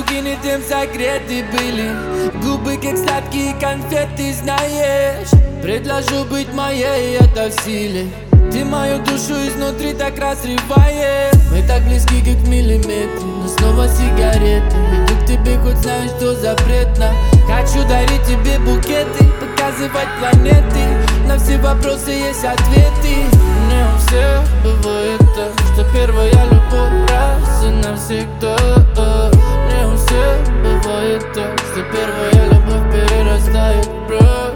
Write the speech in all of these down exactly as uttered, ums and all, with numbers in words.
Руки не тем согреты были, губы как сладкие конфеты, знаешь. Предложу быть моей, это в силе. Ты мою душу изнутри так разрываешь. Мы так близки, как в миллиметре, но снова сигареты. Иду к тебе, хоть знаю, что запретно. Хочу дарить тебе букеты, показывать планеты. На все вопросы есть ответы. Не у всех бывает так, что первая любовь раз и навсегда. Не у всех бывает так, что первая любовь перерастает в брак.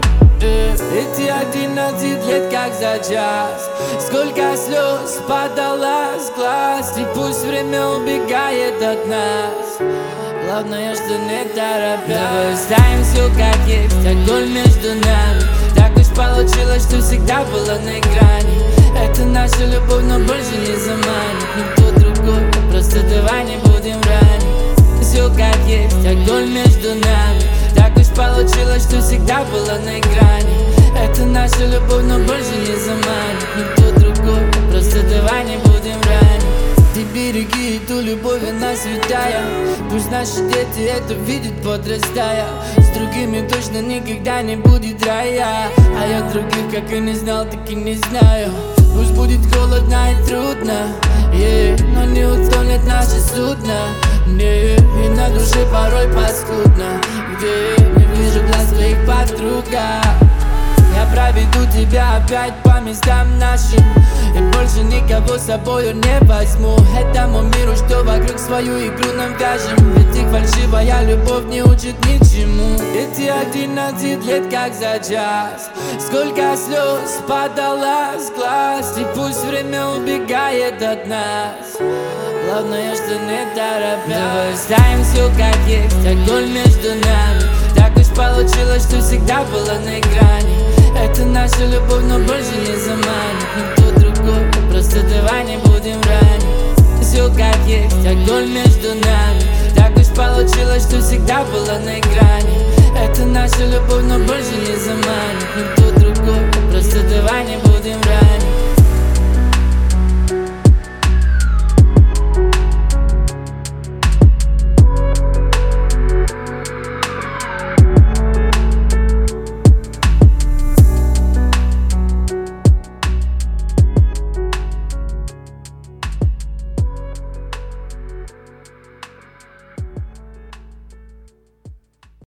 Эти одиннадцать лет как за час, сколько слез падало с глаз. И пусть время убегает от нас, главное, что не торопясь. Давай оставим все как есть, огонь между нами. Так уж получилось, что всегда было на грани. Это наша любовь, но больше не заманит никто другой. Просто давай не будем ранить. Все как есть, огонь между нами. Так уж получилось, что всегда было на грани. Это наша любовь, но больше не заманит никто другой. Просто давай не будем ранить. Ты береги эту любовь, она святая. Пусть наши дети это видят, подрастая. С другими точно никогда не будет рая. А я других как и не знал, так и не знаю. Пусть будет холодно и трудно, yeah, но не утонет наше судно, yeah. И на душе порой паскудно, где не вижу глаз твоих подруга. Я проведу тебя опять по местам нашим, и больше никого с собою не возьму. Этому миру, что вокруг, свою игру нам вяжем. Ведь их фальшивая любовь не учит ничему. Эти одиннадцать лет как за час, сколько слез падало с глаз. И пусть время убегает от нас, главное, что не торопясь. Давай оставим все как есть, огонь между нами. Так уж получилось, что всегда было на грани. Это наша любовь, но больше не заманит никто другой. Просто давай не будем ранить. Все как есть, огонь между нами. Так уж получилось, что всегда было на грани. Это наша любовь, но больше не заманит никто другой. Просто давай не будем ранить.